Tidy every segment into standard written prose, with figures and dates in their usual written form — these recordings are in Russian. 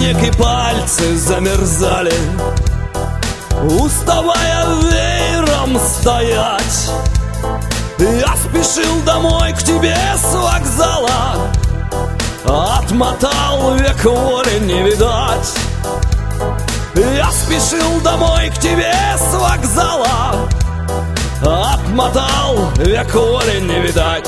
навеки пальцы замерзали, уставая веером стоять. Я спешил домой к тебе с вокзала, отмотал, век воли не видать. Я спешил домой к тебе с вокзала, отмотал, век воли не видать.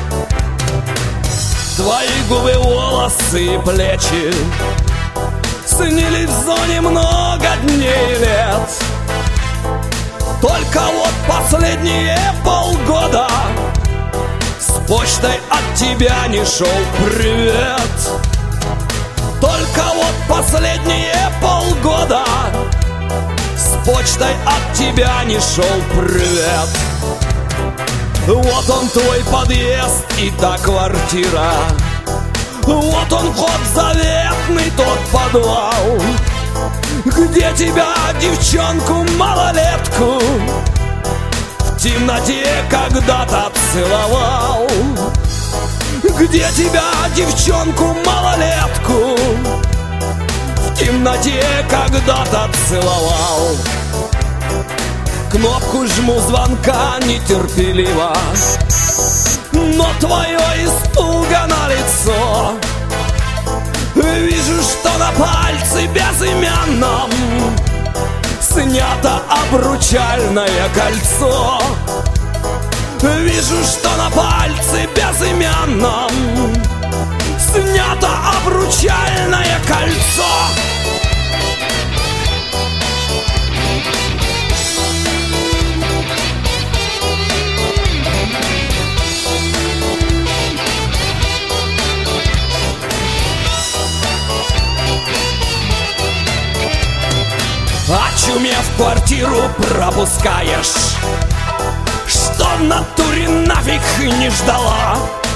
Твои губы, волосы и плечи снились в зоне много дней и лет. Только вот последние полгода с почтой от тебя не шел привет. Только вот последние полгода с почтой от тебя не шел привет. Вот он твой подъезд и та квартира, вот он вход заветный, тот подвал, где тебя, девчонку, малолетку, в темноте когда-то целовал. Где тебя, девчонку, малолетку, в темноте когда-то целовал. Кнопку жму звонка нетерпеливо, но твое испуганное лицо. Вижу, что на пальце безымянном снято обручальное кольцо. Вижу, что на пальце безымянном снято обручальное кольцо. Очумев квартиру пропускаешь, что в натуре нафиг не ждала.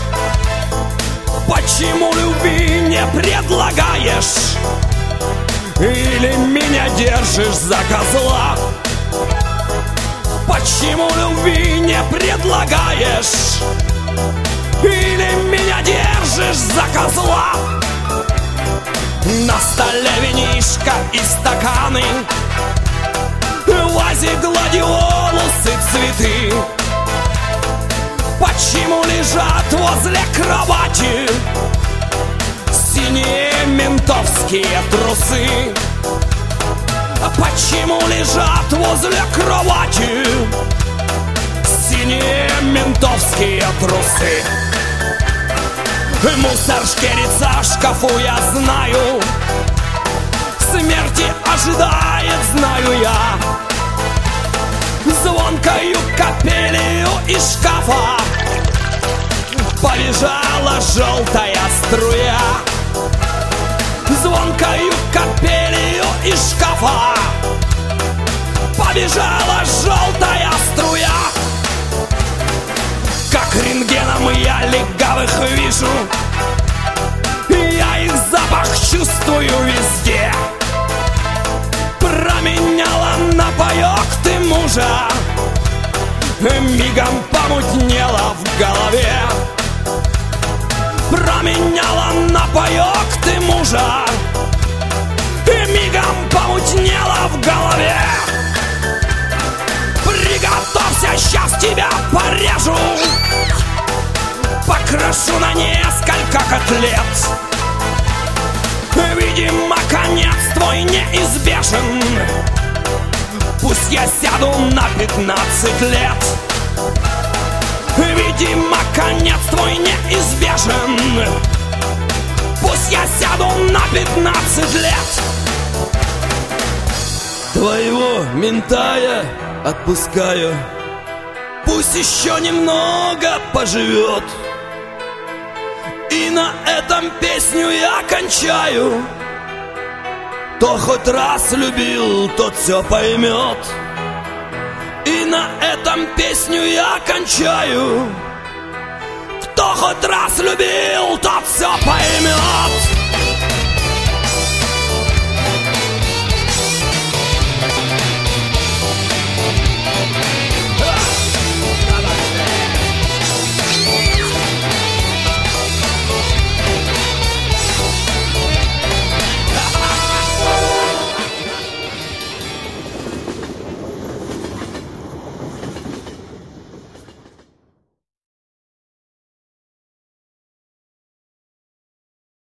Почему любви не предлагаешь? Или меня держишь за козла? Почему любви не предлагаешь? Или меня держишь за козла? На столе винишко и стаканы, в вазе гладиолусы, цветы. Почему лежат возле кровати синие ментовские трусы? Почему лежат возле кровати синие ментовские трусы? Мусор шкерится в шкафу, я знаю, смерти ожидает, знаю я. Звонкою капелью из шкафа побежала желтая струя. Звонкою капелью из шкафа побежала желтая струя. Как рентгеном я легавых вижу, я их запах чувствую везде. Променяла на паёк ты мужа, мигом помутнело в голове. Променяла на паёк ты мужа, мигом помутнело в голове. Приготовься, сейчас тебя порежу, покрошу на несколько котлет. Видимо, конец твой неизбежен, пусть я сяду на 15 лет. Видимо, конец твой неизбежен, пусть я сяду на 15 лет. Твоего мента я отпускаю, пусть еще немного поживет. И на этом песню я кончаю. Кто хоть раз любил, тот все поймет. И на этом песню я кончаю. Кто хоть раз любил, тот все поймет.